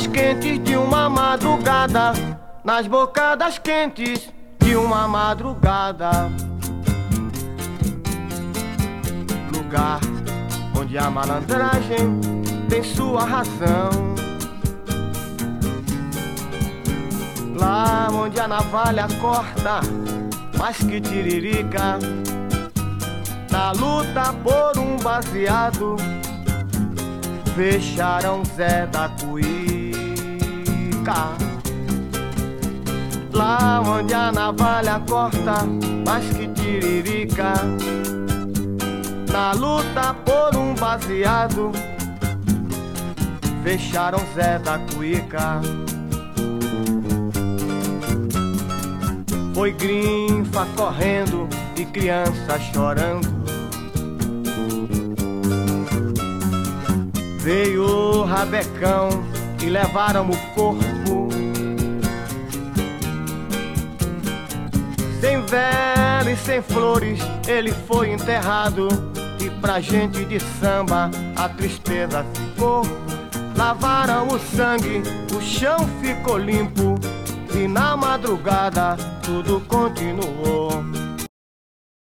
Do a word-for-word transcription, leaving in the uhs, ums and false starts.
quentes de uma madrugada, nas bocadas quentes de uma madrugada. Lugar onde a malandragem tem sua razão, lá onde a navalha corta mais que tiririca, na luta por um baseado, fecharam Zé da Cuíca. Lá onde a navalha corta mais que tiririca, na luta por um baseado, fecharam Zé da Cuíca. Foi grinfa correndo e criança chorando, veio o rabecão e levaram o corpo. Sem vela e sem flores ele foi enterrado, e pra gente de samba a tristeza ficou. Lavaram o sangue, o chão ficou limpo, e na madrugada tudo continuou.